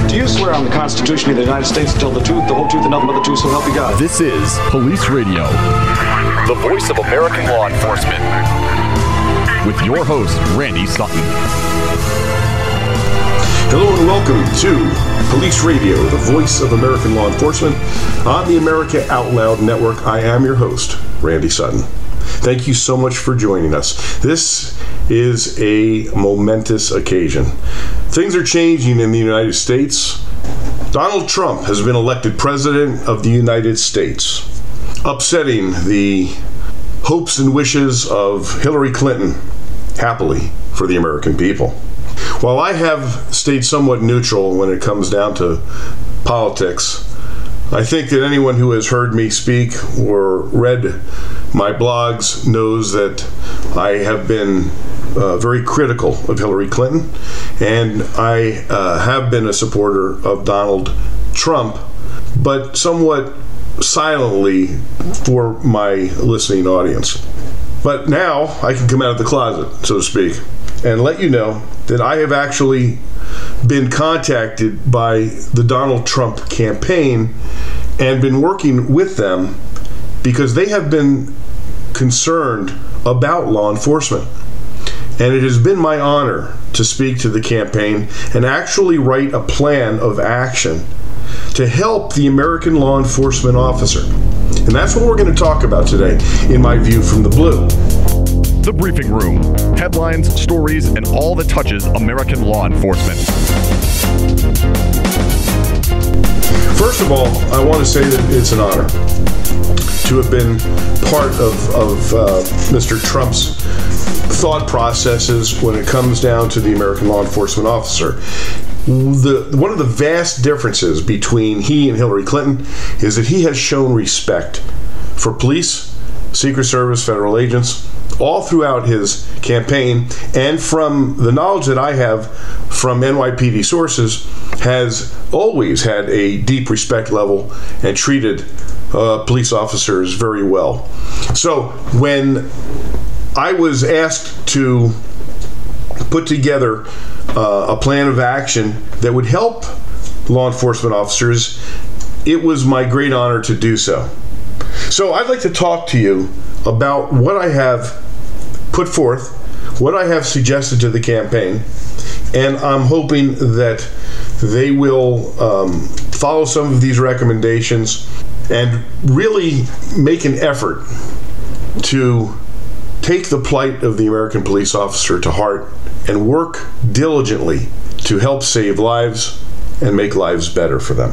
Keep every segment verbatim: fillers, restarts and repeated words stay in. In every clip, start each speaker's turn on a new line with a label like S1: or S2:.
S1: Do you swear on the Constitution of the United States to tell the truth, the whole truth, and nothing but the truth, so help you God?
S2: This is Police Radio, the voice of American law enforcement, with your host, Randy Sutton.
S3: Hello and welcome to Police Radio, the voice of American law enforcement on the America Out Loud Network. I am your host, Randy Sutton. Thank you so much for joining us. This is a momentous occasion. Things are changing in the United States. Donald Trump has been elected President of the United States, upsetting the hopes and wishes of Hillary Clinton, happily for the American people. While I have stayed somewhat neutral when it comes down to politics, I think that anyone who has heard me speak or read my blogs knows that I have been uh, very critical of Hillary Clinton, and I uh, have been a supporter of Donald Trump, but somewhat silently for my listening audience. But now I can come out of the closet, so to speak, and let you know that I have actually been contacted by the Donald Trump campaign and been working with them because they have been concerned about law enforcement. And it has been my honor to speak to the campaign and actually write a plan of action to help the American law enforcement officer. And that's what we're going to talk about today in My View from the Blue.
S2: The Briefing Room. Headlines, stories, and all that touches American law enforcement.
S3: First of all, I want to say that it's an honor to have been part of, of uh, Mister Trump's thought processes when it comes down to the American law enforcement officer. The, one of the vast differences between he and Hillary Clinton is that he has shown respect for police, Secret Service, federal agents, all throughout his campaign, and from the knowledge that I have from N Y P D sources, has always had a deep respect level and treated uh, police officers very well. So when I was asked to put together uh, a plan of action that would help law enforcement officers, it was my great honor to do so. So I'd like to talk to you about what I have put forth, what I have suggested to the campaign, and I'm hoping that they will um, follow some of these recommendations and really make an effort to take the plight of the American police officer to heart and work diligently to help save lives and make lives better for them.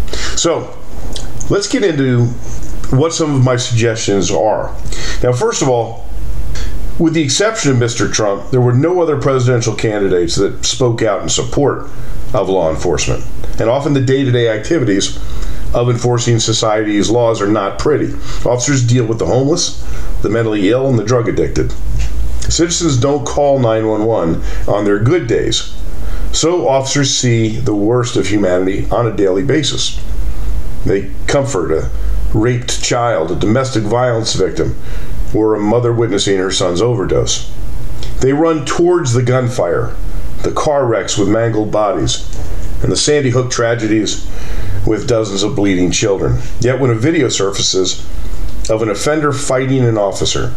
S3: So let's get into what some of my suggestions are. Now, first of all, with the exception of Mister Trump, there were no other presidential candidates that spoke out in support of law enforcement. And often the day-to-day activities of enforcing society's laws are not pretty. Officers deal with the homeless, the mentally ill, and the drug addicted. Citizens don't call nine one one on their good days, so officers see the worst of humanity on a daily basis. They comfort a raped child, a domestic violence victim, or a mother witnessing her son's overdose. They run towards the gunfire, the car wrecks with mangled bodies, and the Sandy Hook tragedies with dozens of bleeding children. Yet when a video surfaces of an offender fighting an officer,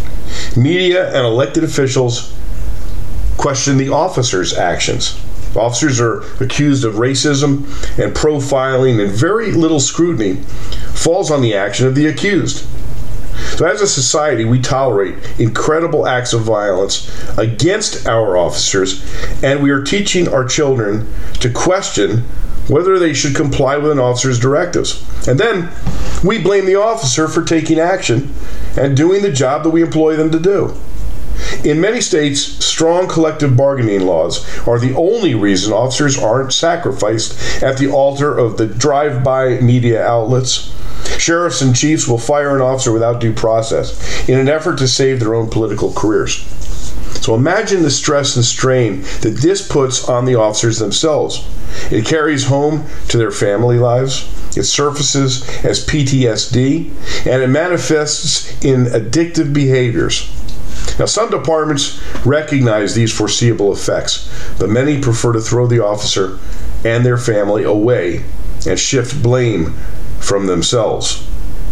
S3: media and elected officials question the officer's actions. Officers are accused of racism and profiling, and very little scrutiny falls on the action of the accused. So as a society, we tolerate incredible acts of violence against our officers, and we are teaching our children to question whether they should comply with an officer's directives. And then we blame the officer for taking action and doing the job that we employ them to do. In many states, strong collective bargaining laws are the only reason officers aren't sacrificed at the altar of the drive-by media outlets. Sheriffs and chiefs will fire an officer without due process in an effort to save their own political careers. So imagine the stress and strain that this puts on the officers themselves. It carries home to their family lives. It surfaces as P T S D, and it manifests in addictive behaviors. Now, some departments recognize these foreseeable effects, but many prefer to throw the officer and their family away and shift blame from themselves.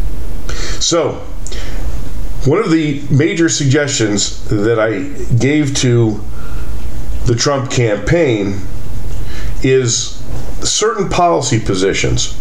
S3: So, one of the major suggestions that I gave to the Trump campaign is certain policy positions.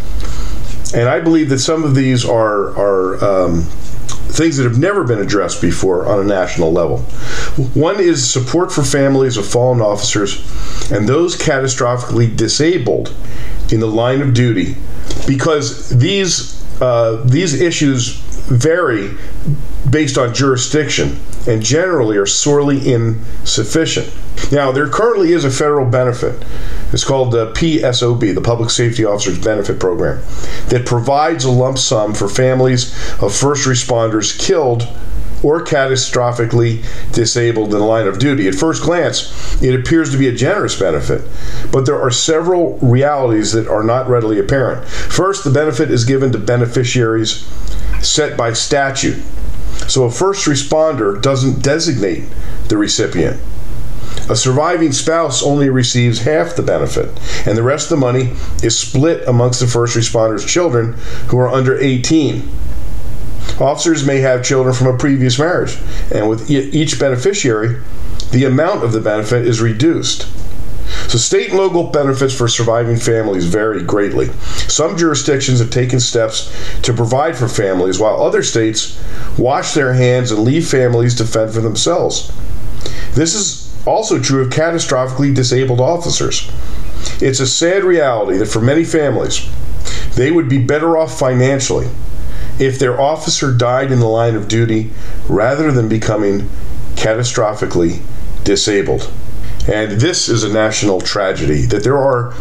S3: And I believe that some of these are, are um, things that have never been addressed before on a national level. One is support for families of fallen officers and those catastrophically disabled in the line of duty, because these uh, these issues vary based on jurisdiction and generally are sorely insufficient. Now, there currently is a federal benefit. It's called the P S O B, the Public Safety Officers Benefit Program, that provides a lump sum for families of first responders killed or catastrophically disabled in the line of duty. At first glance, it appears to be a generous benefit, but there are several realities that are not readily apparent. First, the benefit is given to beneficiaries set by statute. So a first responder doesn't designate the recipient. A surviving spouse only receives half the benefit, and the rest of the money is split amongst the first responders' children who are under eighteen. Officers may have children from a previous marriage, and with each beneficiary, the amount of the benefit is reduced. So state and local benefits for surviving families vary greatly. Some jurisdictions have taken steps to provide for families, while other states wash their hands and leave families to fend for themselves. This is also true of catastrophically disabled officers. It's a sad reality that for many families, they would be better off financially if their officer died in the line of duty rather than becoming catastrophically disabled. And this is a national tragedy, that there are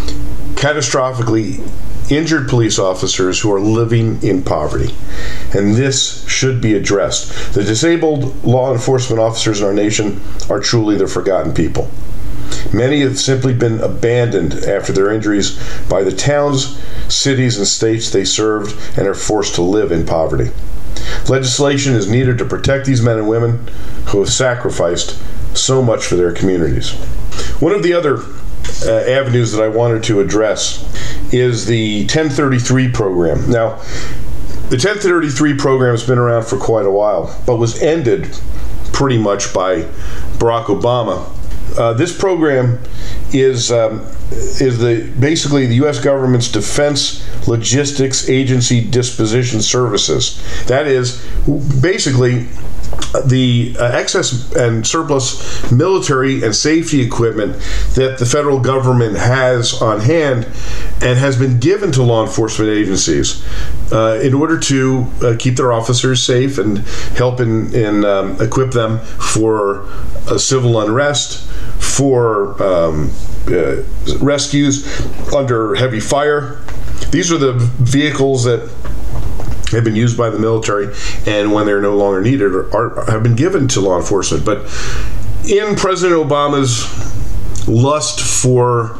S3: catastrophically injured police officers who are living in poverty. And this should be addressed. The disabled law enforcement officers in our nation are truly the forgotten people. Many have simply been abandoned after their injuries by the towns, cities, and states they served and are forced to live in poverty. Legislation is needed to protect these men and women who have sacrificed so much for their communities. One of the other uh, avenues that I wanted to address is the ten thirty-three program. Now, the ten thirty-three program has been around for quite a while, but was ended pretty much by Barack Obama. Uh, this program is um, is the basically the U S government's Defense Logistics Agency Disposition Services. That is basically the uh, excess and surplus military and safety equipment that the federal government has on hand and has been given to law enforcement agencies uh, in order to uh, keep their officers safe and help in, in um, equip them for uh, civil unrest, for um, uh, rescues under heavy fire. These are the vehicles that have been used by the military, and when they're no longer needed, are, are, have been given to law enforcement. But in President Obama's lust for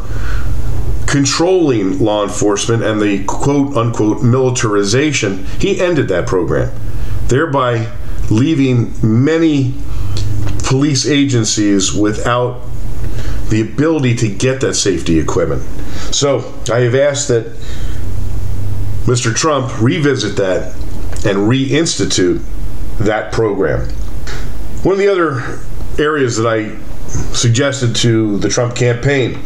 S3: controlling law enforcement and the quote-unquote militarization, he ended that program, thereby leaving many police agencies without the ability to get that safety equipment. So I have asked that Mister Trump revisit that and reinstitute that program. One of the other areas that I suggested to the Trump campaign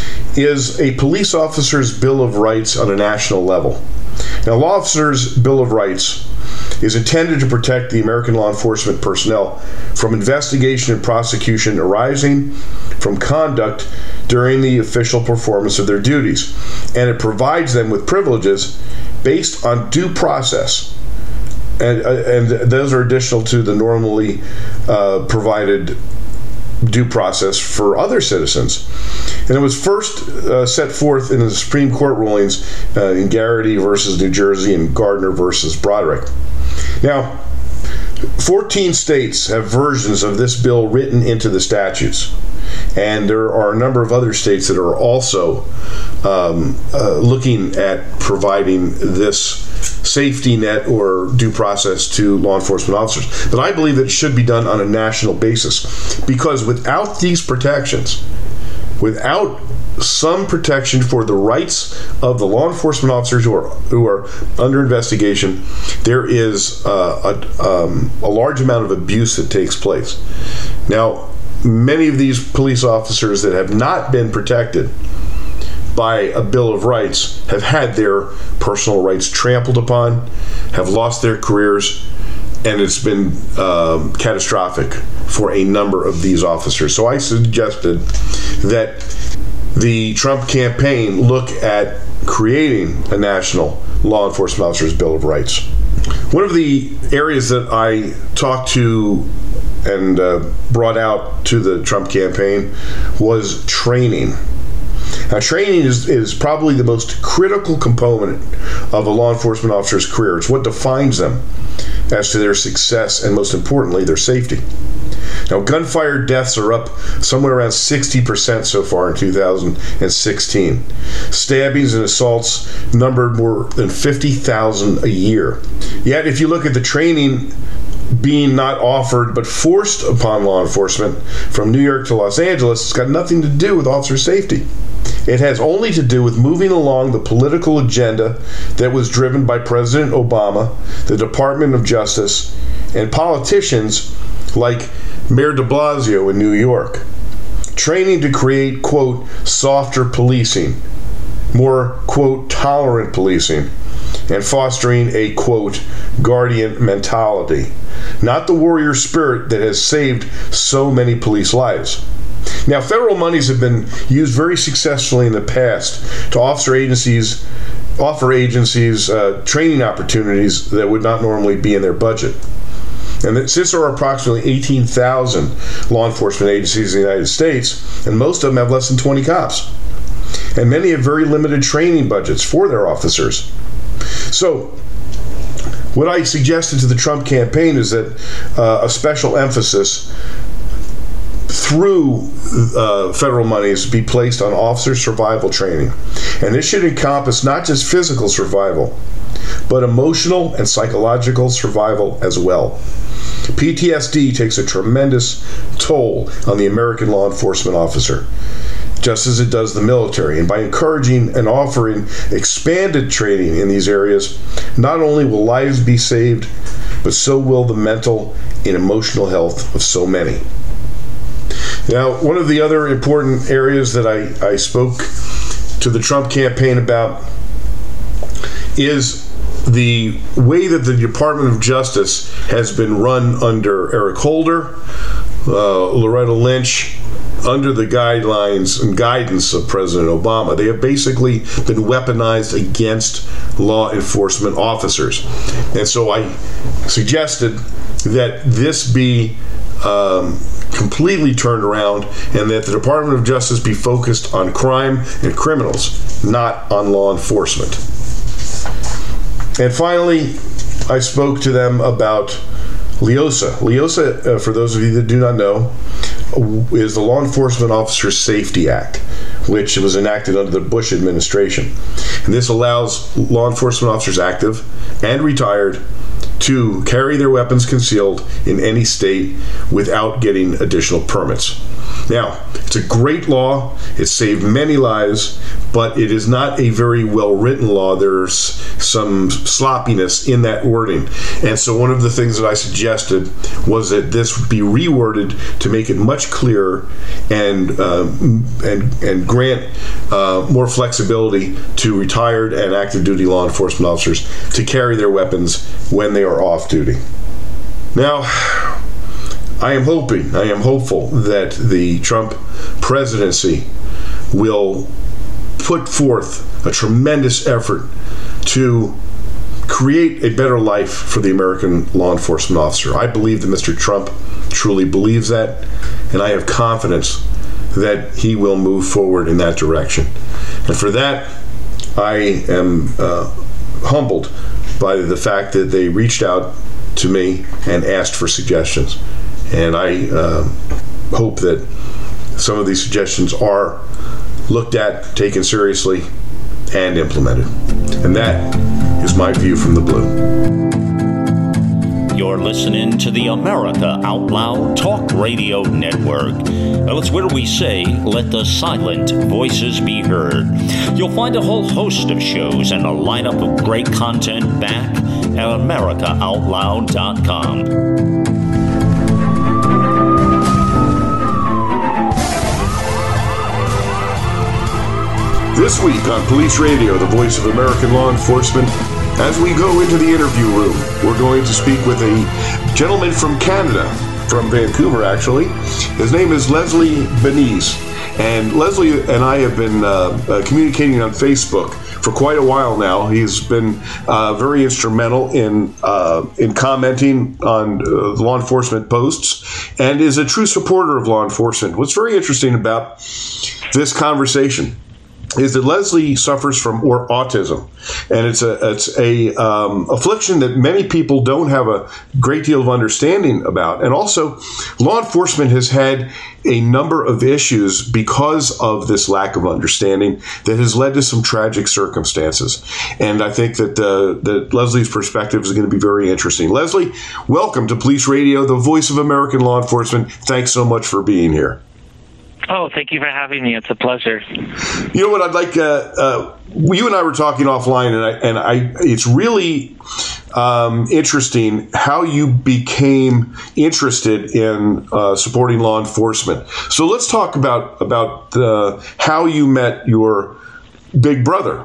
S3: is a police officer's Bill of Rights on a national level. Now, law officers' Bill of Rights is intended to protect the American law enforcement personnel from investigation and prosecution arising from conduct during the official performance of their duties, and it provides them with privileges based on due process, and uh, and those are additional to the normally uh, provided due process for other citizens. And it was first uh, set forth in the Supreme Court rulings uh, in Garrity versus New Jersey and Gardner versus Broderick. Now, fourteen states have versions of this bill written into the statutes, and there are a number of other states that are also um, uh, looking at providing this safety net or due process to law enforcement officers. But I believe that it should be done on a national basis, because without these protections, without some protection for the rights of the law enforcement officers who are who are under investigation, there is uh, a, um, a large amount of abuse that takes place. Now, many of these police officers that have not been protected by a Bill of Rights have had their personal rights trampled upon, have lost their careers, and it's been uh, catastrophic for a number of these officers. So I suggested that the Trump campaign look at creating a national law enforcement officers Bill of Rights. One of the areas that I talked to and uh, brought out to the Trump campaign was training. Now, training is, is probably the most critical component of a law enforcement officer's career. It's what defines them as to their success and, most importantly, their safety. Now, gunfire deaths are up somewhere around sixty percent so far in two thousand sixteen. Stabbings and assaults numbered more than fifty thousand a year. Yet, if you look at the training being not offered but forced upon law enforcement from New York to Los Angeles, it's got nothing to do with officer safety. It has only to do with moving along the political agenda that was driven by President Obama, the Department of Justice, and politicians like Mayor de Blasio in New York. Training to create, quote, softer policing, more, quote, tolerant policing, and fostering a, quote, guardian mentality. Not the warrior spirit that has saved so many police lives. Now, federal monies have been used very successfully in the past to officer agencies, offer agencies uh, training opportunities that would not normally be in their budget. And that since there are approximately eighteen thousand law enforcement agencies in the United States, and most of them have less than twenty cops, and many have very limited training budgets for their officers. So, what I suggested to the Trump campaign is that uh, a special emphasis through uh, federal monies be placed on officer survival training. And this should encompass not just physical survival, but emotional and psychological survival as well. P T S D takes a tremendous toll on the American law enforcement officer, just as it does the military. And by encouraging and offering expanded training in these areas, not only will lives be saved, but so will the mental and emotional health of so many. Now, one of the other important areas that I, I spoke to the Trump campaign about is the way that the Department of Justice has been run under Eric Holder, uh, Loretta Lynch, under the guidelines and guidance of President Obama. They have basically been weaponized against law enforcement officers. And so I suggested that this be um, completely turned around and that the Department of Justice be focused on crime and criminals, not on law enforcement. And finally, I spoke to them about LEOSA. LEOSA, uh, for those of you that do not know, is the Law Enforcement Officer Safety Act, which was enacted under the Bush administration. And this allows law enforcement officers active and retired to carry their weapons concealed in any state without getting additional permits. Now, it's a great law. It saved many lives, but it is not a very well-written law. There's some sloppiness in that wording. And so one of the things that I suggested was that this be reworded to make it much clearer and uh, and and grant uh, more flexibility to retired and active duty law enforcement officers to carry their weapons when they are off duty. Now, I am hoping, I am hopeful that the Trump presidency will put forth a tremendous effort to create a better life for the American law enforcement officer. I believe that Mister Trump truly believes that, and I have confidence that he will move forward in that direction. And for that, I am uh, humbled by the fact that they reached out to me and asked for suggestions. And I uh, hope that some of these suggestions are looked at, taken seriously, and implemented. And that is my view from the blue.
S4: You're listening to the America Out Loud Talk Radio Network. Well, it's where we say, let the silent voices be heard. You'll find a whole host of shows and a lineup of great content back at america out loud dot com.
S3: This week on Police Radio, the voice of American law enforcement, as we go into the interview room, we're going to speak with a gentleman from Canada, from Vancouver actually. His name is Leslie Benise. And Leslie and I have been uh, uh, communicating on Facebook for quite a while now. He's been uh, very instrumental in uh, in commenting on uh, law enforcement posts and is a true supporter of law enforcement. What's very interesting about this conversation is that Leslie suffers from or autism, and it's a it's a um, affliction that many people don't have a great deal of understanding about. And also, law enforcement has had a number of issues because of this lack of understanding that has led to some tragic circumstances. And I think that uh, that Leslie's perspective is going to be very interesting. Leslie, welcome to Police Radio, the voice of American law enforcement. Thanks so much for being here.
S5: Oh, thank you for having me. It's a pleasure.
S3: You know what? I'd like. Uh, uh, you and I were talking offline, and I, and I. It's really um, interesting how you became interested in uh, supporting law enforcement. So let's talk about about uh, how you met your big brother.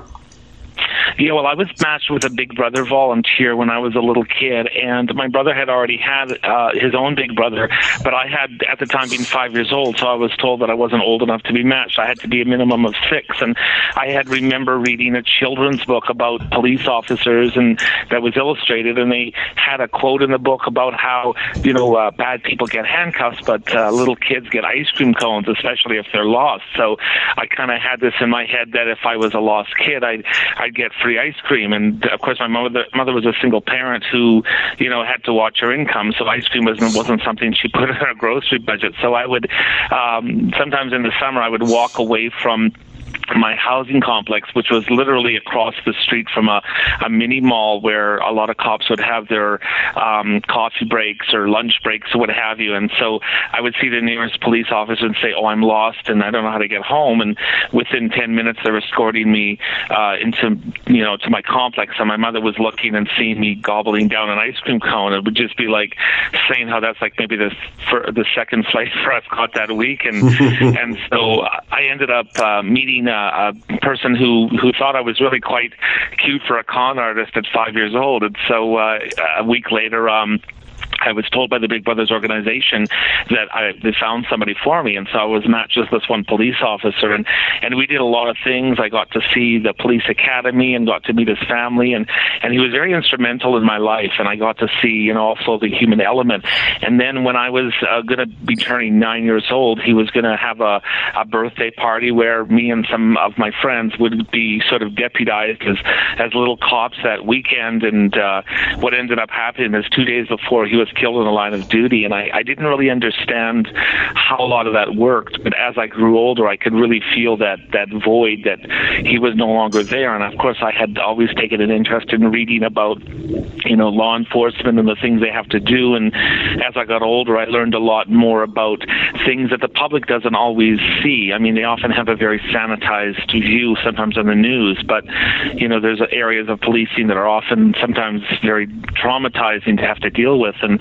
S5: Yeah, well, I was matched with a Big Brother volunteer when I was a little kid, and my brother had already had uh, his own Big Brother, but I had, at the time, been five years old, so I was told that I wasn't old enough to be matched. I had to be a minimum of six, and I had remember reading a children's book about police officers, and that was illustrated, and they had a quote in the book about how, you know, uh, bad people get handcuffs, but uh, little kids get ice cream cones, especially if they're lost. So I kind of had this in my head that if I was a lost kid, I'd, I'd get free ice cream. And of course, my mother mother was a single parent who, you know, had to watch her income, so ice cream wasn't wasn't something she put in her grocery budget. So I would um, sometimes in the summer I would walk away from my housing complex, which was literally across the street from a, a mini mall where a lot of cops would have their um, coffee breaks or lunch breaks or what have you. And so I would see the nearest police officer and say, oh, I'm lost and I don't know how to get home. And within ten minutes, they're escorting me uh, into, you know, to my complex. And my mother was looking and seeing me gobbling down an ice cream cone. It would just be like saying how that's like maybe the for the second flavor I've got that week. And and so I ended up uh, meeting a person who, who thought I was really quite cute for a con artist at five years old. And so uh, a week later, um, I was told by the Big Brothers organization that I, they found somebody for me, and so I was matched with this one police officer, and, and we did a lot of things. I got to see the police academy and got to meet his family, and, and he was very instrumental in my life, and I got to see, you know, also the human element. And then when I was uh, going to be turning nine years old, he was going to have a, a birthday party where me and some of my friends would be sort of deputized as, as little cops that weekend, and uh, what ended up happening is two days before he was killed in the line of duty, and I, I didn't really understand how a lot of that worked, but as I grew older, I could really feel that, that void, that he was no longer there. And of course, I had always taken an interest in reading about, you know, law enforcement and the things they have to do, and as I got older, I learned a lot more about things that the public doesn't always see. I mean, they often have a very sanitized view, sometimes on the news, but, you know, there's areas of policing that are often sometimes very traumatizing to have to deal with. And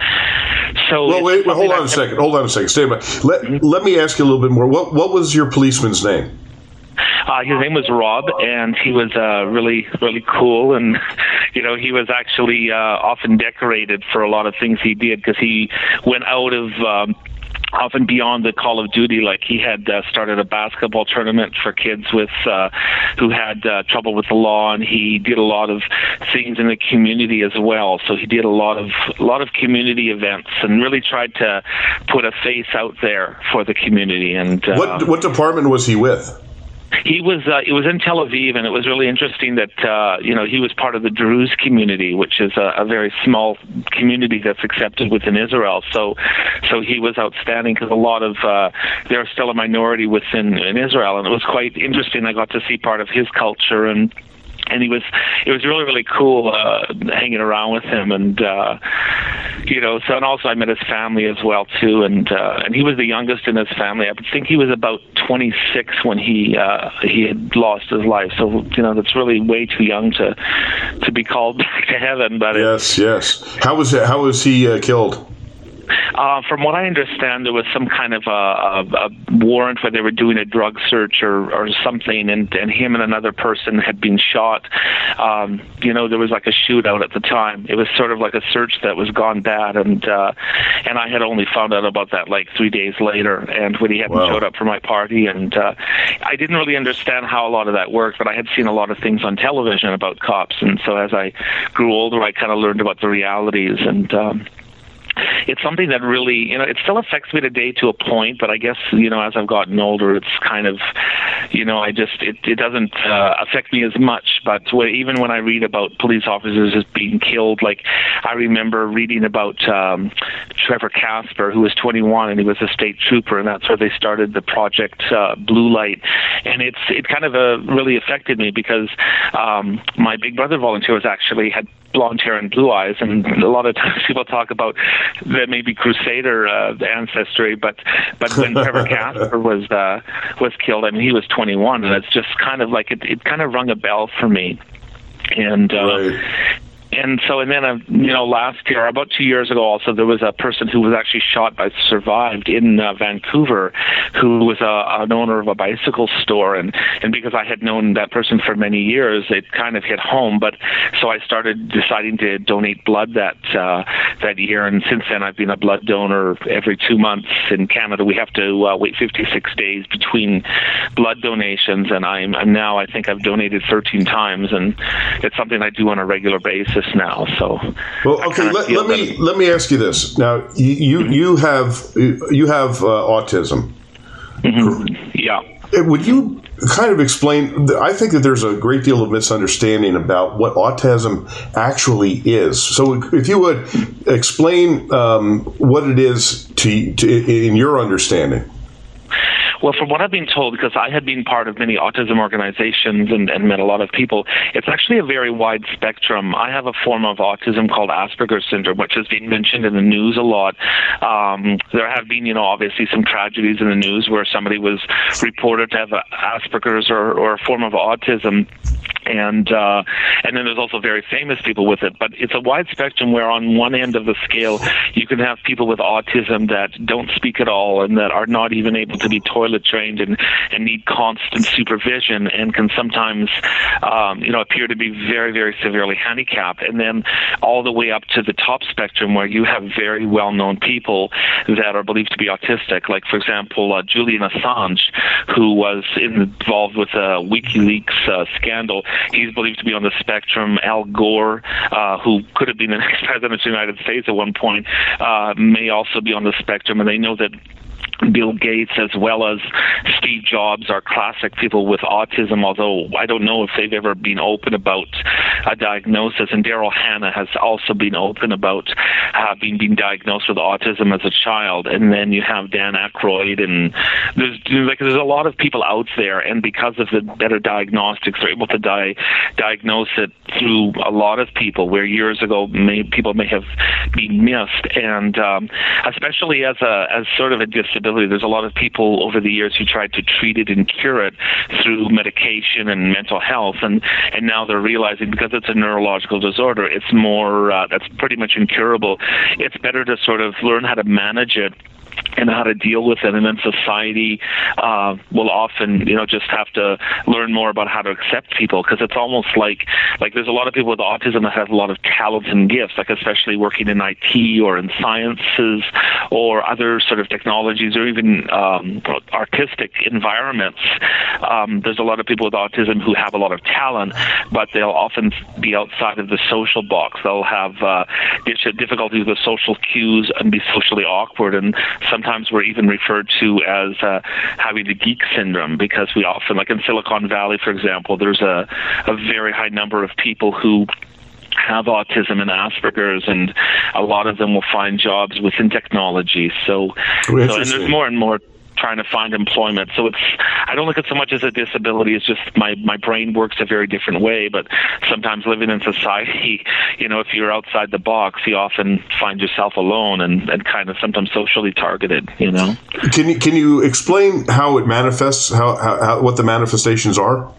S5: so,
S3: well, wait, wait hold on a second. Hold on a second. Stay by. Let mm-hmm. Let me ask you a little bit more. What What was your policeman's name?
S5: Uh, his name was Rob, and he was uh, really, really cool. And, you know, he was actually uh, often decorated for a lot of things he did, because he went out of Um, often beyond the call of duty. Like he had uh, started a basketball tournament for kids with uh, who had uh, trouble with the law, and he did a lot of things in the community as well. So he did a lot of a lot of community events and really tried to put a face out there for the community. And uh,
S3: what what department was he with?
S5: He was. Uh, it was in Tel Aviv, and it was really interesting that uh, you know he was part of the Druze community, which is a, a very small community that's accepted within Israel. So, so he was outstanding, because a lot of uh, they're still a minority within in Israel, and it was quite interesting. I got to see part of his culture, and And he was, it was really, really cool uh, hanging around with him, and uh, you know. So, and also I met his family as well too, and uh, and he was the youngest in his family. I think he was about twenty-six when he uh, he had lost his life. So, you know, that's really way too young to to be called back to heaven. But
S3: yes, it, yes. How was it? How was he uh, killed?
S5: Uh, from what I understand, there was some kind of a, a, a warrant where they were doing a drug search or, or something, and, and him and another person had been shot. Um, you know, there was like a shootout at the time. It was sort of like a search that was gone bad, and uh, and I had only found out about that like three days later, and when he hadn't wow. showed up for my party, and uh, I didn't really understand how a lot of that worked, but I had seen a lot of things on television about cops, and so as I grew older, I kind of learned about the realities, and um, it's something that really, you know, it still affects me today to a point, but I guess, you know, as I've gotten older, it's kind of, you know, I just, it, it doesn't uh, affect me as much. But even when I read about police officers as being killed, like I remember reading about um, Trevor Casper, who was twenty-one, and he was a state trooper, and that's where they started the Project uh, Blue Light. And it's, it kind of uh, really affected me because um, my big brother volunteer was actually had blonde hair and blue eyes, and a lot of times people talk about that maybe Crusader uh, ancestry, but but when Trevor Casper was uh, was killed, I mean, he was twenty-one, and it's just kind of like it, it kind of rung a bell for me, and. Uh, right. And so, and then, uh, you know, last year, about two years ago also, there was a person who was actually shot but survived in uh, Vancouver, who was a, an owner of a bicycle store. And, and because I had known that person for many years, it kind of hit home. But so I started deciding to donate blood that uh, that year. And since then, I've been a blood donor every two months. In Canada, we have to uh, wait fifty-six days between blood donations. And I'm, I'm now, I think I've donated thirteen times. And it's something I do on a regular basis now. So
S3: well, okay, let, let me let me ask you this. Now you you, mm-hmm. you have you have uh, autism.
S5: Mm-hmm. Yeah.
S3: Would you kind of explain? I think that there's a great deal of misunderstanding about what autism actually is. So if you would explain um, what it is to, to in your understanding.
S5: Well, from what I've been told, because I had been part of many autism organizations and, and met a lot of people, it's actually a very wide spectrum. I have a form of autism called Asperger's syndrome, which has been mentioned in the news a lot. Um, there have been, you know, obviously some tragedies in the news where somebody was reported to have Asperger's or, or a form of autism. And uh, and then there's also very famous people with it. But it's a wide spectrum where on one end of the scale, you can have people with autism that don't speak at all and that are not even able to be toilet trained and, and need constant supervision and can sometimes, um, you know, appear to be very, very severely handicapped. And then all the way up to the top spectrum where you have very well-known people that are believed to be autistic. Like, for example, uh, Julian Assange, who was involved with a WikiLeaks uh, scandal. He's believed to be on the spectrum. Al Gore, uh, who could have been the next president of the United States at one point, uh, may also be on the spectrum. And they know that Bill Gates as well as Steve Jobs are classic people with autism, although I don't know if they've ever been open about a diagnosis. And Daryl Hannah has also been open about uh, being, being diagnosed with autism as a child. And then you have Dan Aykroyd, and there's like there's a lot of people out there, and because of the better diagnostics, they're able to di- diagnose it through a lot of people, where years ago may, people may have been missed. And um, especially as a as sort of a disability, there's a lot of people over the years who tried to treat it and cure it through medication and mental health, and, and now they're realizing because it's a neurological disorder, it's more, uh, that's pretty much incurable. It's better to sort of learn how to manage it and how to deal with it, and then society uh, will often, you know, just have to learn more about how to accept people, because it's almost like, like there's a lot of people with autism that have a lot of talents and gifts, like especially working in I T or in sciences or other sort of technologies or even um, artistic environments. Um, there's a lot of people with autism who have a lot of talent, but they'll often be outside of the social box. They'll have uh, difficulties with social cues and be socially awkward, and sometimes we're even referred to as uh, having the geek syndrome, because we often, like in Silicon Valley, for example, there's a, a very high number of people who have autism and Asperger's, and a lot of them will find jobs within technology. So, so and there's more and more trying to find employment. So it's, I don't look at it so much as a disability. It's just my, my brain works a very different way. But sometimes living in society, you know, if you're outside the box, you often find yourself alone and, and kind of sometimes socially targeted, you know.
S3: Can you, can you explain how it manifests, how, how, how what the manifestations are?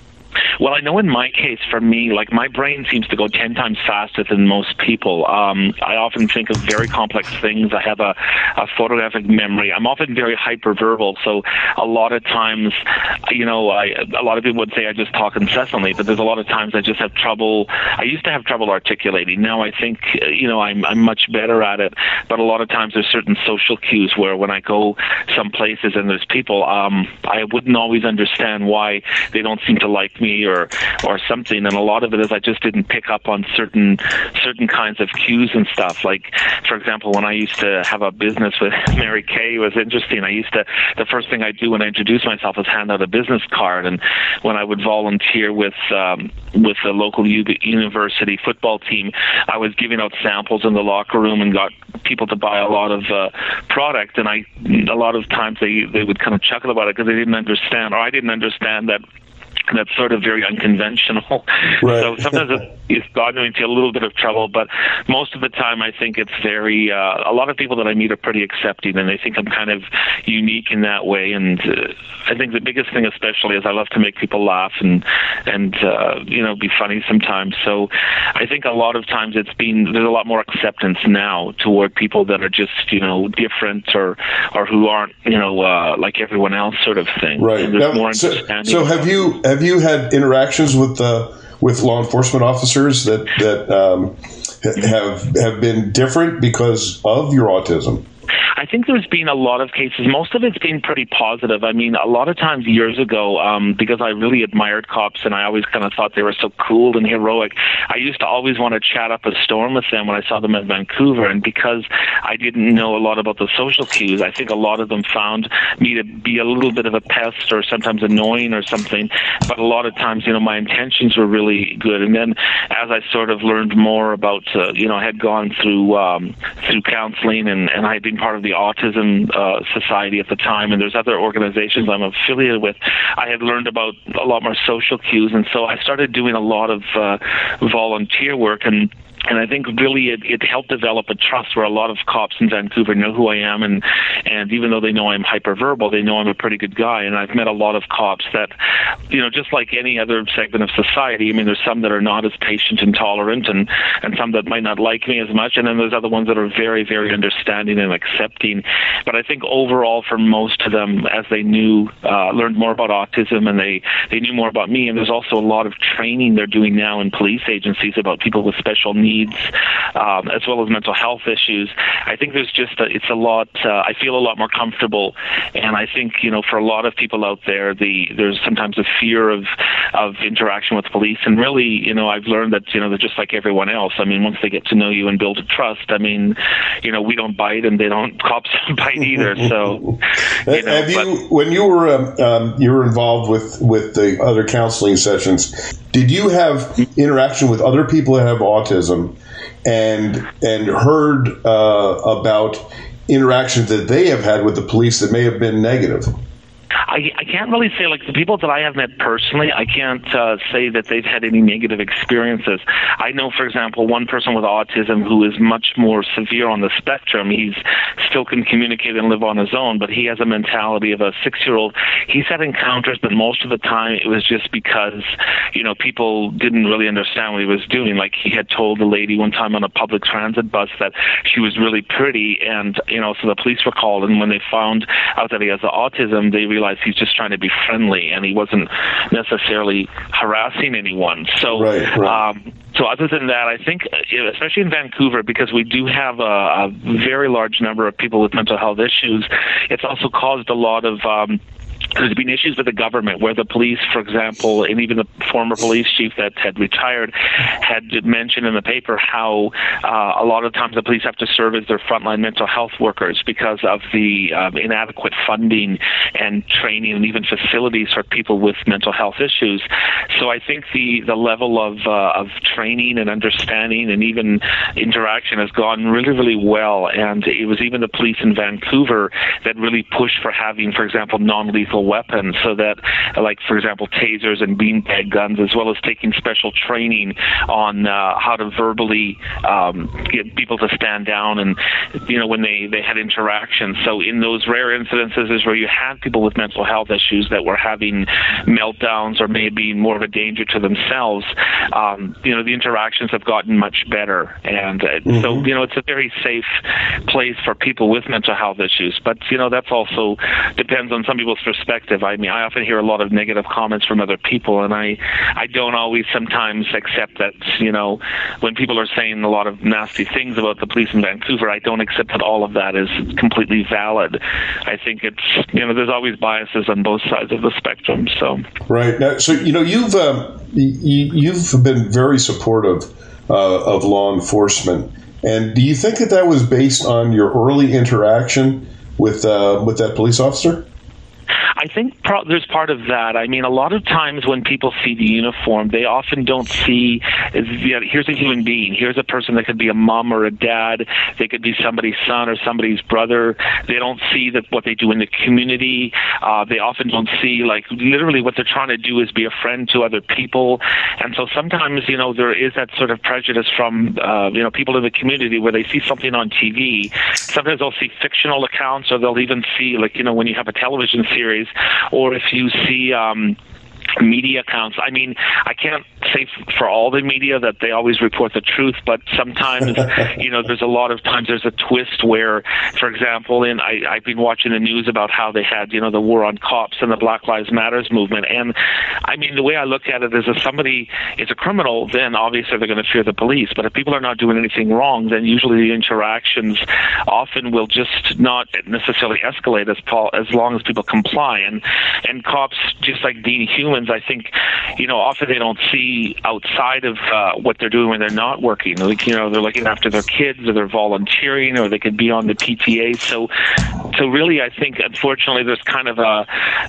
S5: Well, I know in my case, for me, like my brain seems to go ten times faster than most people. Um, I often think of very complex things. I have a, a photographic memory. I'm often very hyperverbal, so a lot of times, you know, I, a lot of people would say I just talk incessantly, but there's a lot of times I just have trouble. I used to have trouble articulating. Now I think, you know, I'm, I'm much better at it, but a lot of times there's certain social cues where when I go some places and there's people, um, I wouldn't always understand why they don't seem to like me or or something, and a lot of it is I just didn't pick up on certain certain kinds of cues and stuff. Like, for example, when I used to have a business with Mary Kay, it was interesting. I used to, the first thing I do when I introduce myself is hand out a business card, and when I would volunteer with um, with the local U- university football team, I was giving out samples in the locker room and got people to buy a lot of uh, product, and I a lot of times they, they would kind of chuckle about it because they didn't understand, or I didn't understand that that's sort of very unconventional. Right. So sometimes it, it's gotten me into a little bit of trouble, but most of the time I think it's very, uh, a lot of people that I meet are pretty accepting, and they think I'm kind of unique in that way. And uh, I think the biggest thing especially is I love to make people laugh and, and uh, you know, be funny sometimes. So I think a lot of times it's been, there's a lot more acceptance now toward people that are just, you know, different or, or who aren't, you know, uh, like everyone else sort of thing.
S3: Right.
S5: And there's
S3: Now,
S5: more
S3: so,
S5: understanding.
S3: so have you, have you had interactions with uh, with law enforcement officers that that um, have have been different because of your autism?
S5: I think there's been a lot of cases. Most of it's been pretty positive. I mean, a lot of times years ago, um, because I really admired cops and I always kind of thought they were so cool and heroic, I used to always want to chat up a storm with them when I saw them in Vancouver. And because I didn't know a lot about the social cues, I think a lot of them found me to be a little bit of a pest or sometimes annoying or something. But a lot of times, you know, my intentions were really good. And then as I sort of learned more about, uh, you know, I had gone through um, through counseling and, and I had been part of the Autism uh, Society at the time, and there's other organizations I'm affiliated with, I had learned about a lot more social cues, and so I started doing a lot of uh, volunteer work, and And I think really it, it helped develop a trust where a lot of cops in Vancouver know who I am, and, and even though they know I'm hyperverbal, they know I'm a pretty good guy. And I've met a lot of cops that, you know, just like any other segment of society, I mean, there's some that are not as patient and tolerant, and, and some that might not like me as much, and then there's other ones that are very, very understanding and accepting. But I think overall for most of them, as they knew, uh, learned more about autism, and they, they knew more about me, and there's also a lot of training they're doing now in police agencies about people with special needs. needs, um, as well as mental health issues. I think there's just a, it's a lot. Uh, I feel a lot more comfortable, and I think, you know, for a lot of people out there, the there's sometimes a fear of of interaction with police, and really, you know, I've learned that, you know, they're just like everyone else. I mean, once they get to know you and build a trust, I mean, you know, we don't bite, and they don't. Cops don't bite either. So, you know,
S3: have you,
S5: but,
S3: when you were um, um, you were involved with with the other counseling sessions, did you have interaction with other people that have autism, and and heard uh, about interactions that they have had with the police that may have been negative?
S5: I, I can't really say, like, the people that I have met personally, I can't uh, say that they've had any negative experiences. I know, for example, one person with autism who is much more severe on the spectrum. He's still can communicate and live on his own, but he has a mentality of a six-year-old. He's had encounters, but most of the time it was just because, you know, people didn't really understand what he was doing. Like, he had told a lady one time on a public transit bus that she was really pretty, and, you know, so the police were called, and when they found out that he has autism, they realized he's just trying to be friendly, and he wasn't necessarily harassing anyone. So,
S3: right, right.
S5: Um, so other than that, I think, especially in Vancouver, because we do have a, a very large number of people with mental health issues, it's also caused a lot of um, there's been issues with the government where the police, for example, and even the former police chief that had retired had mentioned in the paper how uh, a lot of times the police have to serve as their frontline mental health workers because of the uh, inadequate funding and training and even facilities for people with mental health issues. So I think the, the level of uh, of training and understanding and even interaction has gone really, really well. And it was even the police in Vancouver that really pushed for having, for example, non-lethal weapons, so that, like, for example, tasers and beanbag guns, as well as taking special training on uh, how to verbally um, get people to stand down and, you know, when they, they had interactions. So in those rare incidences is where you have people with mental health issues that were having meltdowns or maybe more of a danger to themselves, um, you know, the interactions have gotten much better. And uh, mm-hmm. so, you know, it's a very safe place for people with mental health issues. But, you know, that's also depends on some people's perspective. I mean, I often hear a lot of negative comments from other people, and I, I don't always sometimes accept that, you know, when people are saying a lot of nasty things about the police in Vancouver, I don't accept that all of that is completely valid. I think it's, you know, there's always biases on both sides of the spectrum. So
S3: right. Now, so, you know, you've um, you, you've been very supportive uh, of law enforcement. And do you think that that was based on your early interaction with uh, with that police officer?
S5: I think pro- there's part of that. I mean, a lot of times when people see the uniform, they often don't see, you know, here's a human being. Here's a person that could be a mom or a dad. They could be somebody's son or somebody's brother. They don't see that what they do in the community. Uh, they often don't see, like, literally what they're trying to do is be a friend to other people. And so sometimes, you know, there is that sort of prejudice from, uh, you know, people in the community where they see something on T V. Sometimes they'll see fictional accounts, or they'll even see, like, you know, when you have a television series, or if you see um, media accounts. I mean, I can't say for all the media that they always report the truth, but sometimes, you know, there's a lot of times there's a twist where, for example, in I, I've been watching the news about how they had, you know, the war on cops and the Black Lives Matters movement. And I mean, the way I look at it is if somebody is a criminal, then obviously they're going to fear the police. But if people are not doing anything wrong, then usually the interactions often will just not necessarily escalate as, as long as people comply. And, and cops, just like being human, I think, you know, often they don't see outside of uh, what they're doing when they're not working. Like, you know, they're looking after their kids, or they're volunteering, or they could be on the P T A. So, so really, I think, unfortunately, there's kind of a,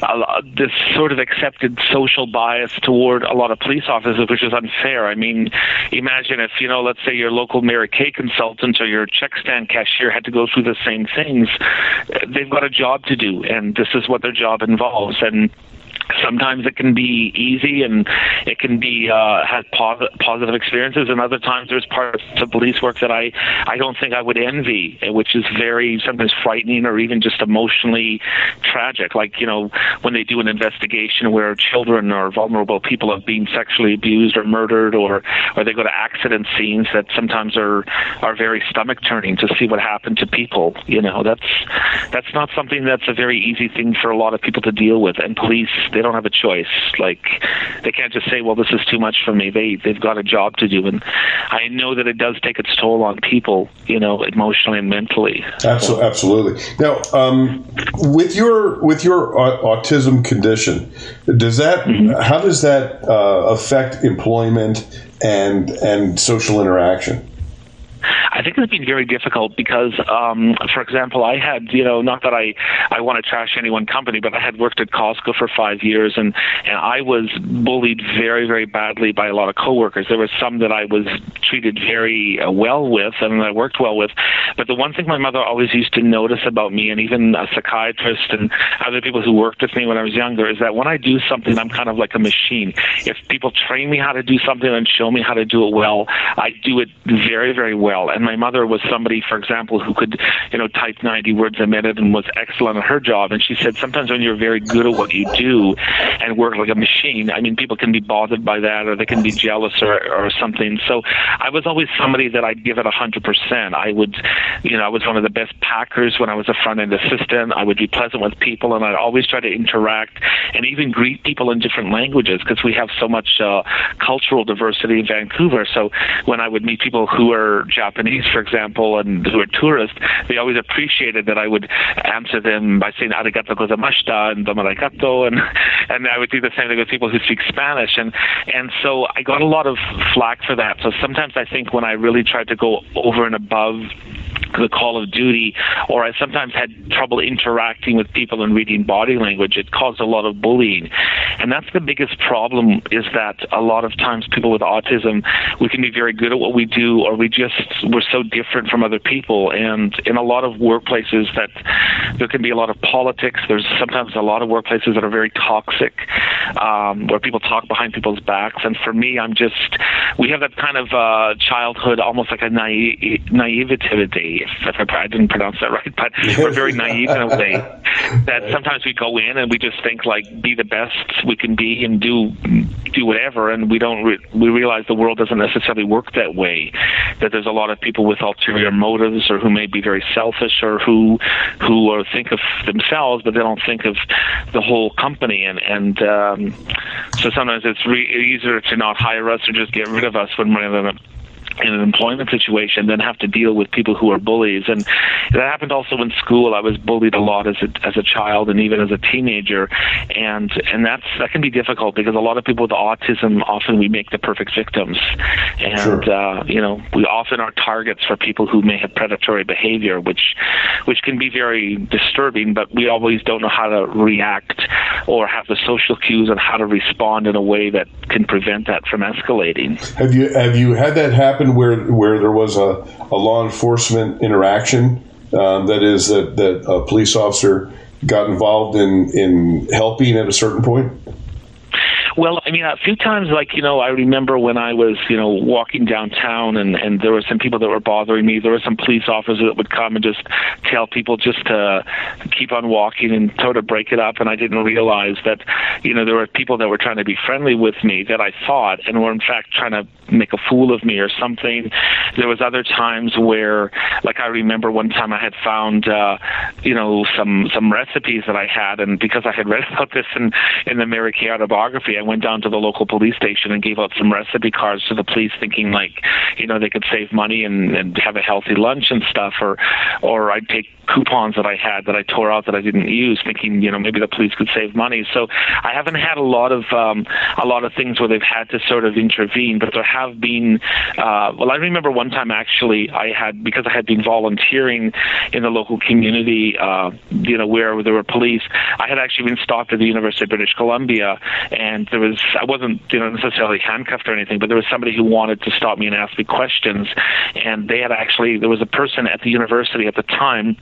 S5: a this sort of accepted social bias toward a lot of police officers, which is unfair. I mean, imagine if, you know, let's say your local Mary Kay consultant or your check stand cashier had to go through the same things. They've got a job to do, and this is what their job involves. And sometimes it can be easy and it can be uh, have pos- positive experiences, and other times there's parts of police work that I, I don't think I would envy, which is very sometimes frightening or even just emotionally tragic. Like, you know, when they do an investigation where children or vulnerable people have been sexually abused or murdered, or, or they go to accident scenes that sometimes are are very stomach turning to see what happened to people. You know, that's that's not something that's a very easy thing for a lot of people to deal with, and police, they don't have a choice. Like, they can't just say, well, this is too much for me. They, they've got a job to do. And I know that it does take its toll on people, you know, emotionally and mentally.
S3: Absolutely. Absolutely. Now, um, with your with your autism condition, does that mm-hmm. how does that uh, affect employment and and social interaction?
S5: I think it's been very difficult because, um, for example, I had, you know, not that I, I want to trash any one company, but I had worked at Costco for five years, and, and I was bullied very, very badly by a lot of coworkers. There were some that I was treated very uh, well with and I worked well with. But the one thing my mother always used to notice about me, and even a psychiatrist and other people who worked with me when I was younger, is that when I do something, I'm kind of like a machine. If people train me how to do something and show me how to do it well, I do it very, very well. And my mother was somebody, for example, who could, you know, type ninety words a minute and was excellent at her job. And she said sometimes when you're very good at what you do and work like a machine, I mean, people can be bothered by that, or they can be jealous or, or something. So I was always somebody that I'd give it one hundred percent. I would, you know, I was one of the best packers when I was a front-end assistant. I would be pleasant with people, and I'd always try to interact and even greet people in different languages, because we have so much uh, cultural diversity in Vancouver. So when I would meet people who are Japanese Japanese, for example, and who are tourists, they always appreciated that I would answer them by saying arigato gozaimasu and domo arigato, and and I would do the same thing with people who speak Spanish, and and so I got a lot of flack for that. So sometimes I think when I really tried to go over and above the call of duty, or I sometimes had trouble interacting with people and reading body language, it caused a lot of bullying. And that's the biggest problem, is that a lot of times people with autism, we can be very good at what we do, or we just, we're so different from other people. And in a lot of workplaces that there can be a lot of politics. There's sometimes a lot of workplaces that are very toxic, um, where people talk behind people's backs. And for me, I'm just, we have that kind of uh, childhood, almost like a naive, naivety, if I didn't pronounce that right, but we're very naive in a way that sometimes we go in and we just think like, be the best we can be and do do whatever, and we don't re- we realize the world doesn't necessarily work that way, that there's a lot of people with ulterior motives, or who may be very selfish, or who who are, think of themselves, but they don't think of the whole company, and and um, so sometimes it's re- easier to not hire us or just get rid of us when we're in a in an employment situation than have to deal with people who are bullies. And that happened also in school. I was bullied a lot as a as a child and even as a teenager, and and that's that can be difficult, because a lot of people with autism, often we make the perfect victims, and
S3: Sure.
S5: uh, you know, we often are targets for people who may have predatory behavior, which which can be very disturbing, but we always don't know how to react or have the social cues on how to respond in a way that can prevent that from escalating.
S3: Have you have you had that happen where where there was a, a law enforcement interaction? Um, that is, that, that a police officer got involved in, in helping at a certain point?
S5: Well, I mean, a few times, like, you know, I remember when I was, you know, walking downtown, and, and there were some people that were bothering me. There were some police officers that would come and just tell people just to keep on walking and sort of break it up. And I didn't realize that, you know, there were people that were trying to be friendly with me that I thought, and were in fact trying to make a fool of me or something. There was other times where, like, I remember one time I had found, uh, you know, some some recipes that I had, and because I had read about this in, in the Mary Kay autobiography, I went down to the local police station and gave out some recipe cards to the police, thinking, like, you know, they could save money and, and have a healthy lunch and stuff, or or I'd take coupons that I had that I tore out that I didn't use, thinking, you know, maybe the police could save money. So I haven't had a lot of um, a lot of things where they've had to sort of intervene, but there have been. Uh, well, I remember one time actually, I had, because I had been volunteering in the local community, uh, you know, where there were police. I had actually been stopped at the University of British Columbia, and there was, I wasn't, you know, necessarily handcuffed or anything, but there was somebody who wanted to stop me and ask me questions, and they had actually, there was a person at the university at the time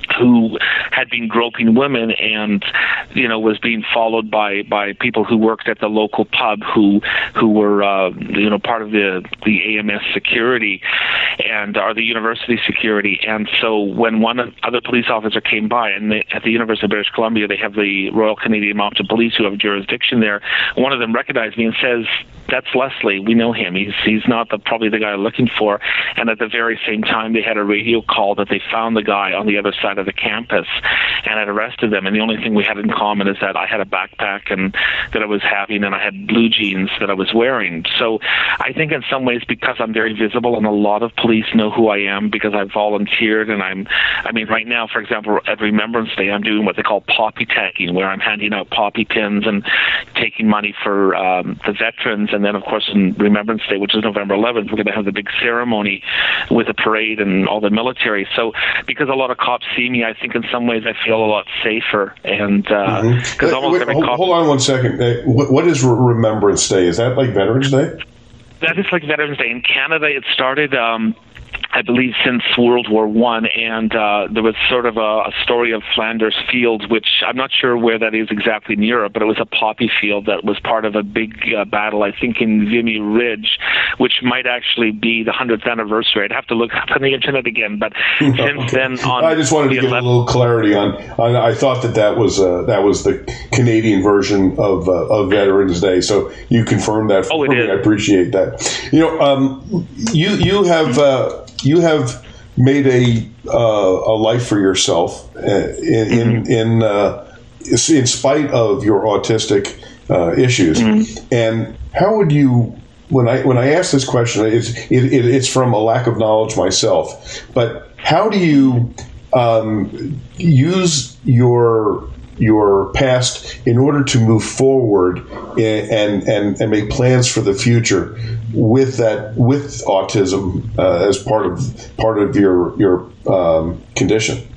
S5: who had been groping women, and, you know, was being followed by, by people who worked at the local pub who who were, uh, you know, part of the, the A M S security and are the university security. And so when one other police officer came by, and they, at the University of British Columbia, they have the Royal Canadian Mounted Police who have jurisdiction there, one of them recognized me and says, "That's Leslie. We know him. He's he's not the probably the guy I'm looking for." And at the very same time, they had a radio call that they found the guy on the other side of the campus and had arrested them. And the only thing we had in common is that I had a backpack and that I was having, and I had blue jeans that I was wearing. So I think in some ways, because I'm very visible, and a lot of police know who I am because I've volunteered, and I'm, I mean, right now, for example, at Remembrance Day, I'm doing what they call poppy tagging, where I'm handing out poppy pins and taking money for um, the veterans. And then, of course, in Remembrance Day, which is November eleventh, we're going to have the big ceremony with a parade and all the military. So because a lot of cops see me, I think in some ways I feel a lot safer. And because uh, mm-hmm. almost
S3: Wait,
S5: every
S3: hold,
S5: cop...
S3: Hold on one second. Uh, what, what is Remembrance Day? Is that like Veterans Day?
S5: That is like Veterans Day. In Canada, it started... Um, I believe since World War One, and uh, there was sort of a, a story of Flanders Fields, which I'm not sure where that is exactly in Europe, but it was a poppy field that was part of a big uh, battle, I think, in Vimy Ridge, which might actually be the hundredth anniversary. I'd have to look up on the internet again, but since okay. then on...
S3: I just wanted to
S5: get
S3: a little clarity on, on. I thought that that was uh, that was the Canadian version of uh, of Veterans Day, so you confirmed that for
S5: oh, it
S3: me.
S5: is.
S3: I appreciate that. You know, um, you you have. Uh, You have made a uh, a life for yourself in in
S5: mm-hmm.
S3: in, uh, in spite of your autistic uh, issues. Mm-hmm. And how would you when I when I ask this question, it's it, it, it's from a lack of knowledge myself. But how do you um, use your your past in order to move forward and and and make plans for the future with that with autism uh, as part of part of your your um, condition?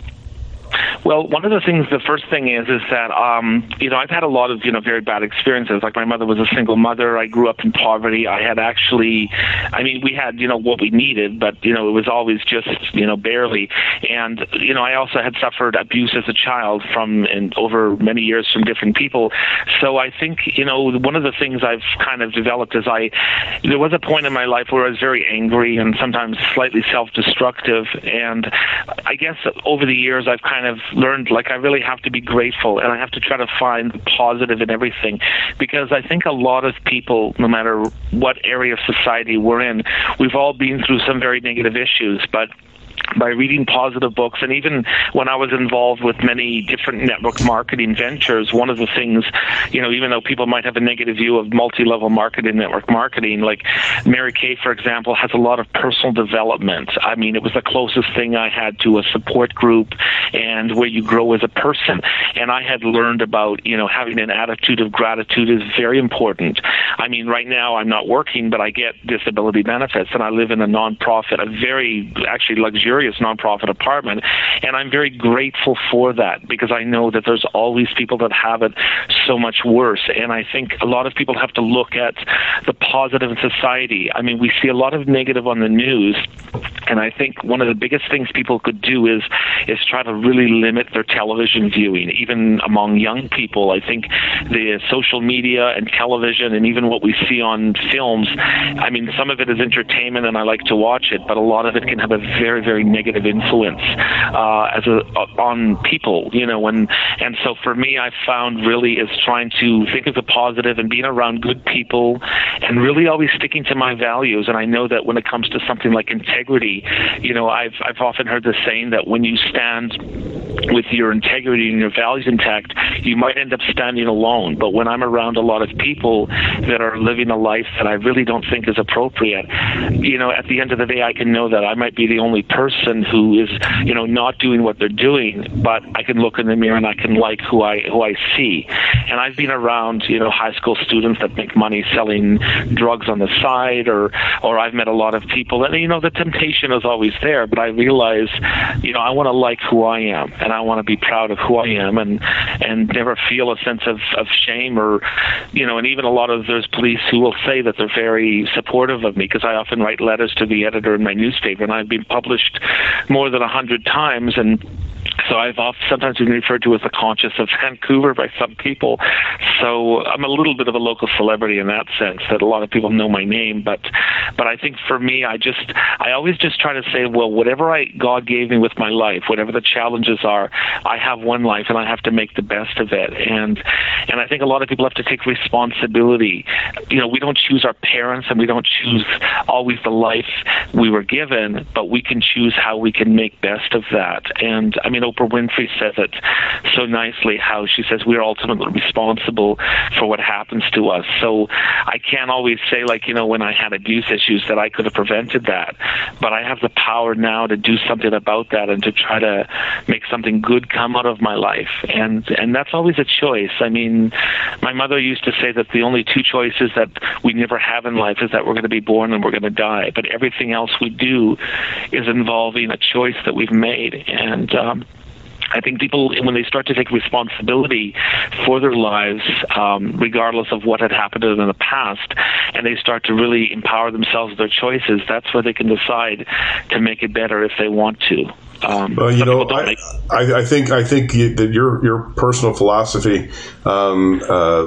S5: Well, one of the things, the first thing is, is that, um, you know, I've had a lot of, you know, very bad experiences. Like my mother was a single mother. I grew up in poverty. I had actually, I mean, we had, you know, what we needed, but, you know, it was always just, you know, barely. And, you know, I also had suffered abuse as a child from, and over many years from different people. So I think, you know, one of the things I've kind of developed is I, there was a point in my life where I was very angry and sometimes slightly self-destructive. And I guess over the years I've kind of learned, like, I really have to be grateful and I have to try to find the positive in everything, because I think a lot of people, no matter what area of society we're in, we've all been through some very negative issues, but by reading positive books, and even when I was involved with many different network marketing ventures, one of the things, you know, even though people might have a negative view of multi-level marketing, network marketing, like Mary Kay, for example, has a lot of personal development. I mean, it was the closest thing I had to a support group and where you grow as a person. And I had learned about, you know, having an attitude of gratitude is very important. I mean, right now I'm not working, but I get disability benefits, and I live in a nonprofit, a very actually luxurious nonprofit apartment, and I'm very grateful for that, because I know that there's always people that have it so much worse. And I think a lot of people have to look at the positive in society. I mean, we see a lot of negative on the news, and I think one of the biggest things people could do is is try to really limit their television viewing, even among young people. I think the social media and television and even what we see on films, I mean, some of it is entertainment and I like to watch it, but a lot of it can have a very, very negative influence uh, as a, on people, you know, and and so for me, I found really is trying to think of the positive and being around good people and really always sticking to my values. And I know that when it comes to something like integrity, you know, I've I've often heard the saying that when you stand with your integrity and your values intact, you might end up standing alone. But when I'm around a lot of people that are living a life that I really don't think is appropriate, you know, at the end of the day, I can know that I might be the only person who is, you know, not doing what they're doing, but I can look in the mirror and I can like who I who I see. And I've been around, you know, high school students that make money selling drugs on the side, or or I've met a lot of people, and, you know, the temptation is always there, but I realize, you know, I want to like who I am, and I want to be proud of who I am, and and never feel a sense of, of shame, or, you know, and even a lot of those police who will say that they're very supportive of me, because I often write letters to the editor in my newspaper, and I've been published more than a hundred times, and so I've often, sometimes been referred to as the conscious of Vancouver by some people. So I'm a little bit of a local celebrity in that sense, that a lot of people know my name. But but I think for me, I just I always just try to say, well, whatever I God gave me with my life, whatever the challenges are, I have one life and I have to make the best of it. And and I think a lot of people have to take responsibility. You know, we don't choose our parents and we don't choose always the life we were given, but we can choose how we can make best of that. And I mean, Oprah Winfrey says it so nicely, how she says we are ultimately responsible for what happens to us. So I can't always say, like, you know, when I had abuse issues that I could have prevented that, but I have the power now to do something about that and to try to make something good come out of my life. And and that's always a choice. I mean, my mother used to say that the only two choices that we never have in life is that we're going to be born and we're going to die, but everything else we do is involving a choice that we've made. And um I think people, when they start to take responsibility for their lives, um, regardless of what had happened to them in the past, and they start to really empower themselves with their choices, that's where they can decide to make it better if they want to. Um,
S3: well, you know, I, I, I think I think that your your personal philosophy, um, uh,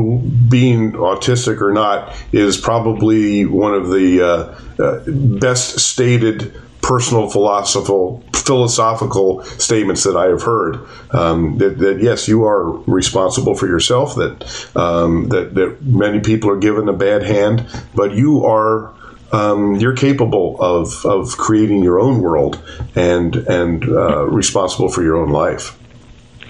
S3: being autistic or not, is probably one of the uh, uh, best stated personal philosophical philosophical statements that I have heard. Um, that, that yes, you are responsible for yourself. That um, that that many people are given a bad hand, but you are. Um, you're capable of, of creating your own world and and uh, responsible for your own life.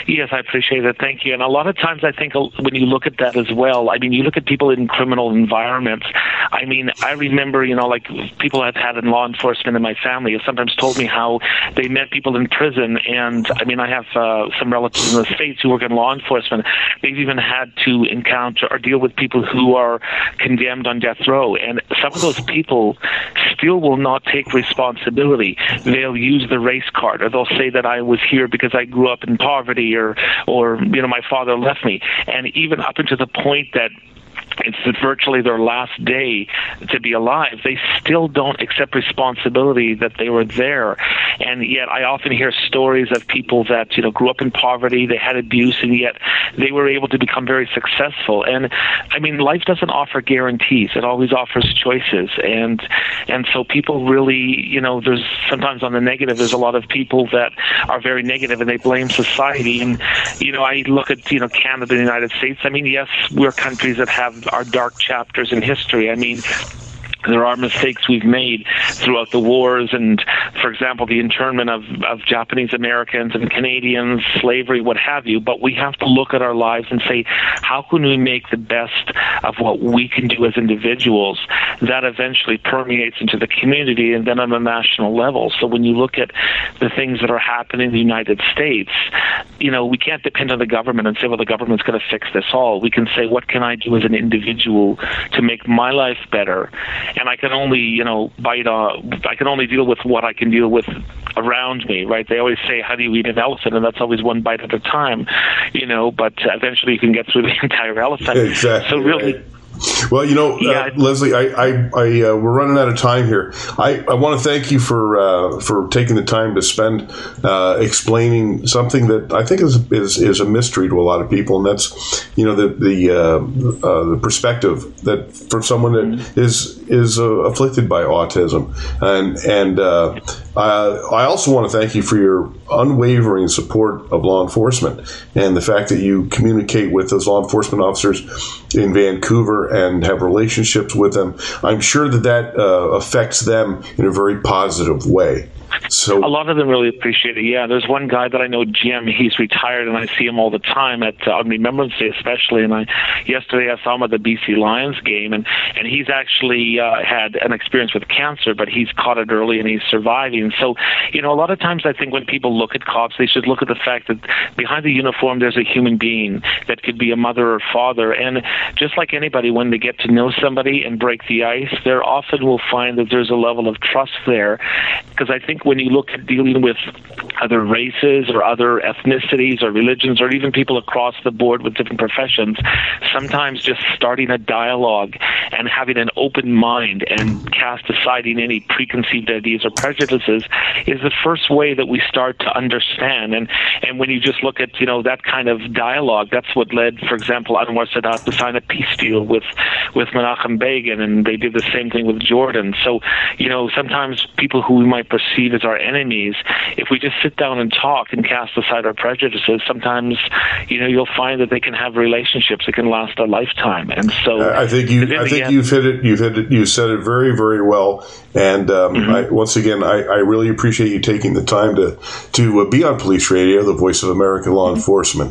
S5: Yes, I appreciate it. Thank you. And a lot of times I think when you look at that as well, I mean, you look at people in criminal environments. I mean, I remember, you know, like people I've had in law enforcement in my family have sometimes told me how they met people in prison. And I mean, I have uh, some relatives in the States who work in law enforcement. They've even had to encounter or deal with people who are condemned on death row. And some of those people still will not take responsibility. They'll use the race card, or they'll say that I was here because I grew up in poverty, or, or you know, my father left me. And even up until the point that it's virtually their last day to be alive, they still don't accept responsibility that they were there. And yet I often hear stories of people that, you know, grew up in poverty, they had abuse, and yet they were able to become very successful. And I mean, life doesn't offer guarantees. It always offers choices. And and so people really, you know, there's sometimes on the negative, there's a lot of people that are very negative and they blame society. And, you know, I look at, you know, Canada and the United States. I mean, yes, we're countries that have our dark chapters in history. I mean, there are mistakes we've made throughout the wars, and, for example, the internment of, of Japanese Americans and Canadians, slavery, what have you. But we have to look at our lives and say, how can we make the best of what we can do as individuals? That eventually permeates into the community and then on a national level. So when you look at the things that are happening in the United States, you know, we can't depend on the government and say, well, the government's going to fix this all. We can say, what can I do as an individual to make my life better? And I can only, you know, bite on, I can only deal with what I can deal with around me, right? They always say, how do you eat an elephant? And that's always one bite at a time, you know, but eventually you can get through the entire elephant.
S3: Exactly.
S5: So really...
S3: Right. Well, you know,
S5: yeah.
S3: uh, Leslie, I, I, I uh, we're running out of time here. I, I want to thank you for uh, for taking the time to spend uh, explaining something that I think is, is is a mystery to a lot of people, and that's, you know, the the uh, uh, the perspective that for someone that mm-hmm. is is uh, afflicted by autism, and and uh, I, I also want to thank you for your unwavering support of law enforcement and the fact that you communicate with those law enforcement officers in Vancouver and have relationships with them. I'm sure that that uh, affects them in a very positive way. So
S5: a lot of them really appreciate it. Yeah, there's one guy that I know, Jim. He's retired, and I see him all the time at uh, on Remembrance Day, especially. And I yesterday I saw him at the B C Lions game, and and he's actually uh, had an experience with cancer, but he's caught it early and he's surviving. So, you know, a lot of times I think when people look at cops, they should look at the fact that behind the uniform there's a human being that could be a mother or father. And just like anybody, when they get to know somebody and break the ice, they often will find that there's a level of trust there, because I think when you look at dealing with other races or other ethnicities or religions or even people across the board with different professions, sometimes just starting a dialogue and having an open mind and cast aside any preconceived ideas or prejudices is the first way that we start to understand. And and when you just look at, you know, that kind of dialogue, that's what led, for example, Anwar Sadat to sign a peace deal with, with Menachem Begin, and they did the same thing with Jordan. So, you know, sometimes people who we might perceive as our enemies, if we just sit down and talk and cast aside our prejudices, sometimes, you know, you'll find that they can have relationships that can last a lifetime. And so
S3: uh, I think you, I think end, you've hit it. You've hit it. You said it very, very well. And um, mm-hmm. I, once again, I, I really appreciate you taking the time to to uh, be on Police Radio, the voice of American law mm-hmm. enforcement.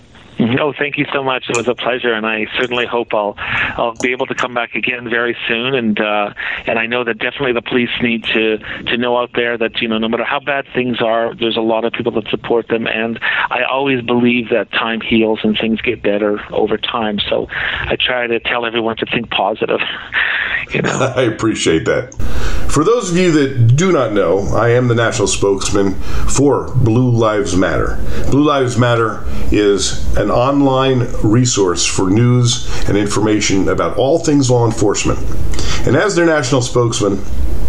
S5: Oh, thank you so much. It was a pleasure, and I certainly hope I'll I'll be able to come back again very soon. And uh, and I know that definitely the police need to to know out there that, you know, no matter how bad things are, there's a lot of people that support them. And I always believe that time heals and things get better over time. So I try to tell everyone to think positive. You know,
S3: I appreciate that. For those of you that do not know, I am the national spokesman for Blue Lives Matter. Blue Lives Matter is an online resource for news and information about all things law enforcement. And as their national spokesman,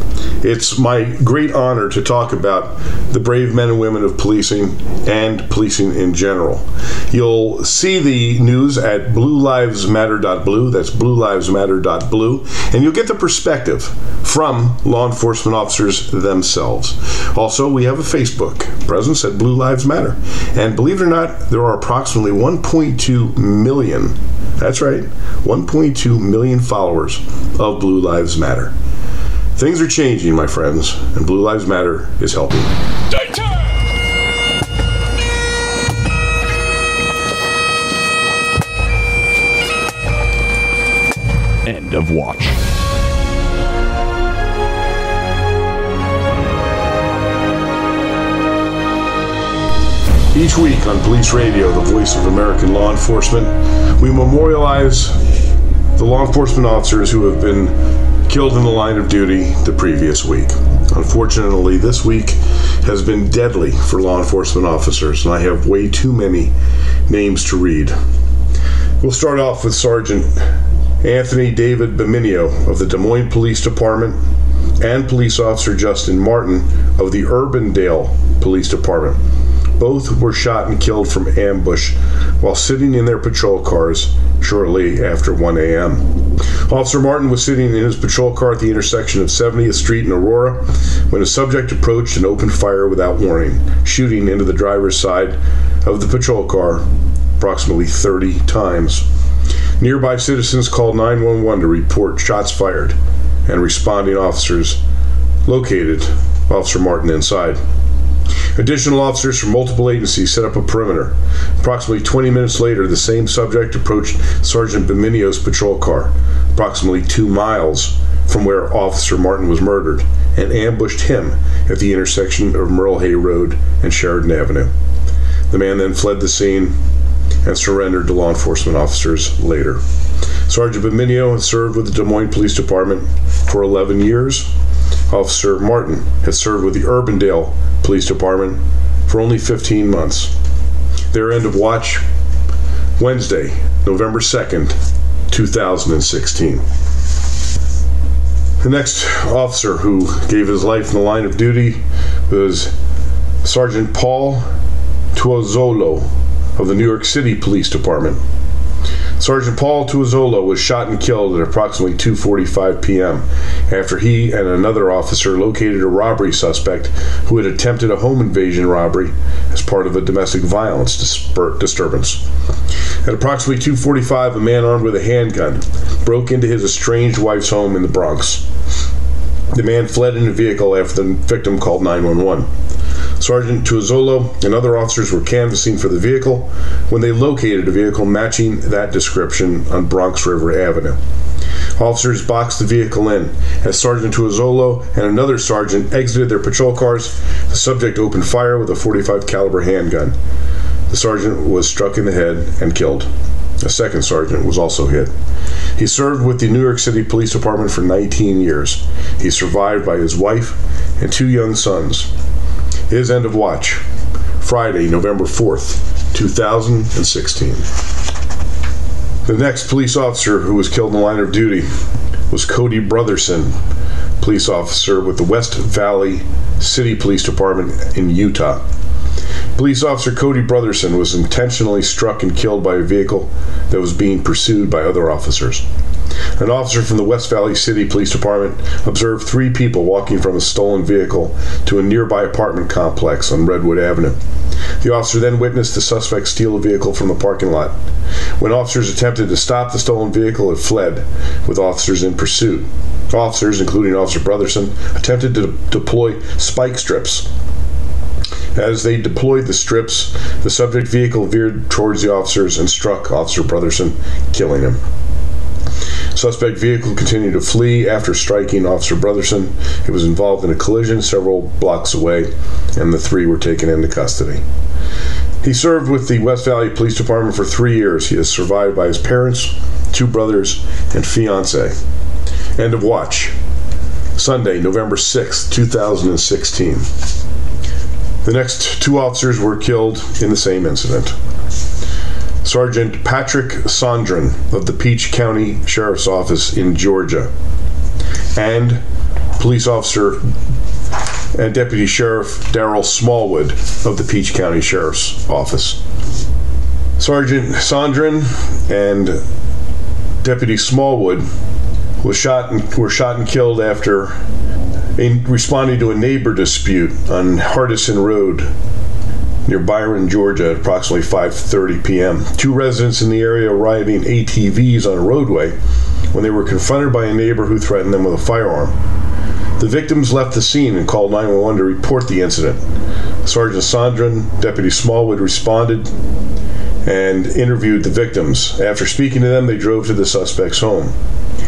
S3: it's my great honor to talk about the brave men and women of policing and policing in general. You'll see the news at blue lives matter dot blue. That's blue lives matter dot blue. And you'll get the perspective from law enforcement officers themselves. Also, we have a Facebook presence at Blue Lives Matter. And believe it or not, there are approximately one point two million, that's right, one point two million followers of Blue Lives Matter. Things are changing, my friends, and Blue Lives Matter is helping.
S2: End of Watch.
S3: Each week on Police Radio, the voice of American law enforcement, we memorialize the law enforcement officers who have been killed in the line of duty the previous week. Unfortunately, this week has been deadly for law enforcement officers, and I have way too many names to read. We'll start off with Sergeant Anthony David Beminio of the Des Moines Police Department and Police Officer Justin Martin of the Urbandale Police Department. Both were shot and killed from ambush while sitting in their patrol cars shortly after one a.m. Officer Martin was sitting in his patrol car at the intersection of seventieth Street and Aurora when a subject approached and opened fire without warning, shooting into the driver's side of the patrol car approximately thirty times. Nearby citizens called nine one one to report shots fired, and responding officers located Officer Martin inside. Additional officers from multiple agencies set up a perimeter. Approximately twenty minutes later, the same subject approached Sergeant Beminio's patrol car, approximately two miles from where Officer Martin was murdered, and ambushed him at the intersection of Merle Hay Road and Sheridan Avenue. The man then fled the scene and surrendered to law enforcement officers later. Sergeant Beminio had served with the Des Moines Police Department for eleven years. Officer Martin had served with the Urbandale Police Department for only fifteen months. Their end of watch, Wednesday, November second, two thousand sixteen. The next officer who gave his life in the line of duty was Sergeant Paul Tuozzolo of the New York City Police Department. Sergeant Paul Tuozzolo was shot and killed at approximately two forty-five p.m. after he and another officer located a robbery suspect who had attempted a home invasion robbery as part of a domestic violence disper- disturbance. At approximately two forty-five, a man armed with a handgun broke into his estranged wife's home in the Bronx. The man fled in a vehicle after the victim called nine one one. Sergeant Tuozzolo and other officers were canvassing for the vehicle when they located a vehicle matching that description on Bronx River Avenue. Officers boxed the vehicle in. As Sergeant Tuozzolo and another sergeant exited their patrol cars, the subject opened fire with a forty-five caliber handgun. The sergeant was struck in the head and killed. A second sergeant was also hit. He served with the New York City Police Department for nineteen years. He's survived by his wife and two young sons. His end of watch, Friday, November fourth, two thousand sixteen. The next police officer who was killed in the line of duty was Cody Brotherson, police officer with the West Valley City Police Department in Utah. Police officer Cody Brotherson was intentionally struck and killed by a vehicle that was being pursued by other officers. An officer from the West Valley City Police Department observed three people walking from a stolen vehicle to a nearby apartment complex on Redwood Avenue. The officer then witnessed the suspect steal a vehicle from the parking lot. When officers attempted to stop the stolen vehicle, it fled, with officers in pursuit. Officers, including Officer Brotherson, attempted to deploy spike strips. As they deployed the strips, the subject vehicle veered towards the officers and struck Officer Brotherson, killing him. Suspect vehicle continued to flee after striking Officer Brotherson. He was involved in a collision several blocks away, and the three were taken into custody. He served with the West Valley Police Department for three years. He is survived by his parents, two brothers, and fiancé. End of watch, Sunday, November sixth, two thousand sixteen. The next two officers were killed in the same incident. Sergeant Patrick Sondren of the Peach County Sheriff's Office in Georgia, and police officer and Deputy Sheriff Daryl Smallwood of the Peach County Sheriff's Office. Sergeant Sondren and Deputy Smallwood was shot and, were shot and killed after in responding to a neighbor dispute on Hardison Road near Byron, Georgia at approximately five thirty p.m. Two residents in the area were riding A T Vs on a roadway when they were confronted by a neighbor who threatened them with a firearm. The victims left the scene and called nine one one to report the incident. Sergeant Sondren, Deputy Smallwood responded and interviewed the victims. After speaking to them, they drove to the suspect's home.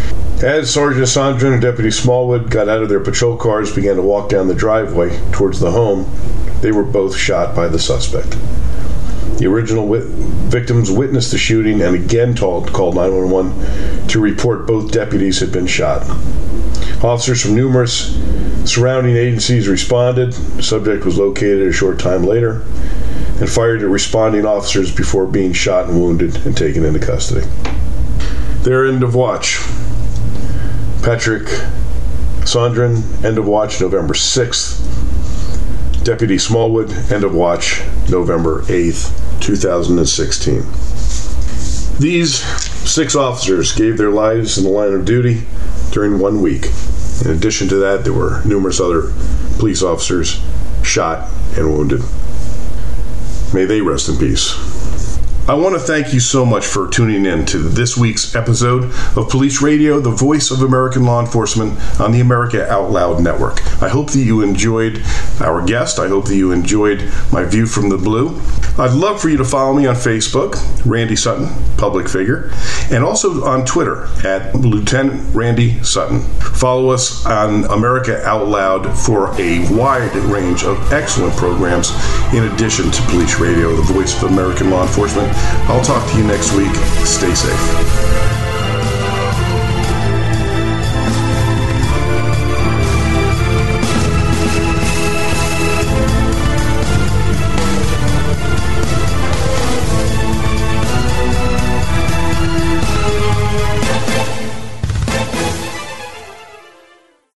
S3: As Sergeant Sondren and Deputy Smallwood got out of their patrol cars and began to walk down the driveway towards the home, they were both shot by the suspect. The original wit- victims witnessed the shooting and again told, called nine one one to report both deputies had been shot. Officers from numerous surrounding agencies responded. The subject was located a short time later and fired at responding officers before being shot and wounded and taken into custody. Their end of watch. Patrick Sondren, end of watch November sixth. Deputy Smallwood, end of watch November eighth, two thousand sixteen. These six officers gave their lives in the line of duty during one week. In addition to that, there were numerous other police officers shot and wounded. May they rest in peace. I want to thank you so much for tuning in to this week's episode of Police Radio, the voice of American law enforcement on the America Out Loud Network. I hope that you enjoyed our guest. I hope that you enjoyed my view from the blue. I'd love for you to follow me on Facebook, Randy Sutton, public figure, and also on Twitter at Lieutenant Randy Sutton. Follow us on America Out Loud for a wide range of excellent programs in addition to Police Radio, the voice of American law enforcement. I'll talk to you next week. Stay safe.